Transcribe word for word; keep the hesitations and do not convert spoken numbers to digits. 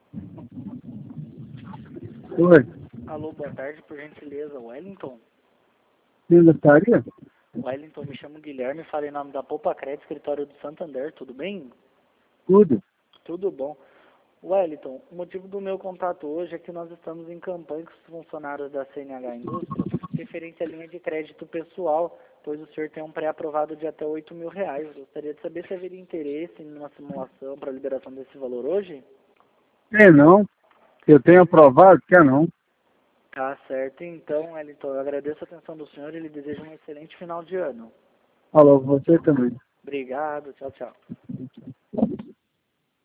Oi. Alô, boa tarde, por gentileza, Wellington. Quem gostaria? Wellington, me chamo Guilherme, falo em nome da Poupa Crédito, escritório do Santander, tudo bem? Tudo. Tudo bom. Wellington, o motivo do meu contato hoje é que nós estamos em campanha com os funcionários da C N H Indústria, referente à linha de crédito pessoal, pois o senhor tem um pré-aprovado de até oito mil reais. Gostaria de saber se haveria interesse em uma simulação para a liberação desse valor hoje? É não. Eu tenho aprovado, quer não. Tá certo, então, Wellington, eu agradeço a atenção do senhor e lhe desejo um excelente final de ano. Falou, você também. Obrigado, tchau, tchau.